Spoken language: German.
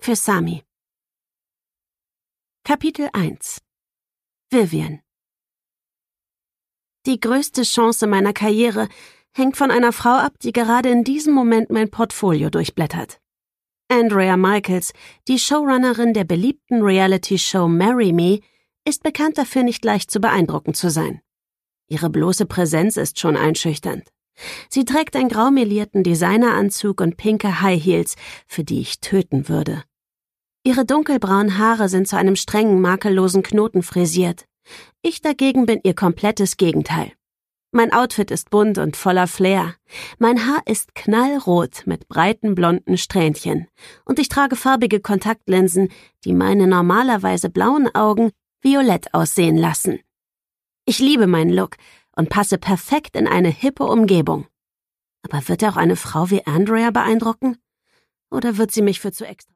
Für Sami. Kapitel 1. Vivian. Die größte Chance meiner Karriere hängt von einer Frau ab, die gerade in diesem Moment mein Portfolio durchblättert. Andrea Michaels, die Showrunnerin der beliebten Reality-Show Marry Me, ist bekannt dafür, nicht leicht zu beeindrucken zu sein. Ihre bloße Präsenz ist schon einschüchternd. Sie trägt einen graumelierten Designeranzug und pinke High Heels, für die ich töten würde. Ihre dunkelbraunen Haare sind zu einem strengen, makellosen Knoten frisiert. Ich dagegen bin ihr komplettes Gegenteil. Mein Outfit ist bunt und voller Flair. Mein Haar ist knallrot mit breiten blonden Strähnchen und ich trage farbige Kontaktlinsen, die meine normalerweise blauen Augen violett aussehen lassen. Ich liebe meinen Look und passe perfekt in eine hippe Umgebung. Aber wird auch eine Frau wie Andrea beeindrucken? Oder wird sie mich für zu extra